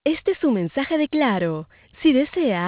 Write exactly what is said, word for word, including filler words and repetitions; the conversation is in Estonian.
Este es un mensaje de Claro. Si desea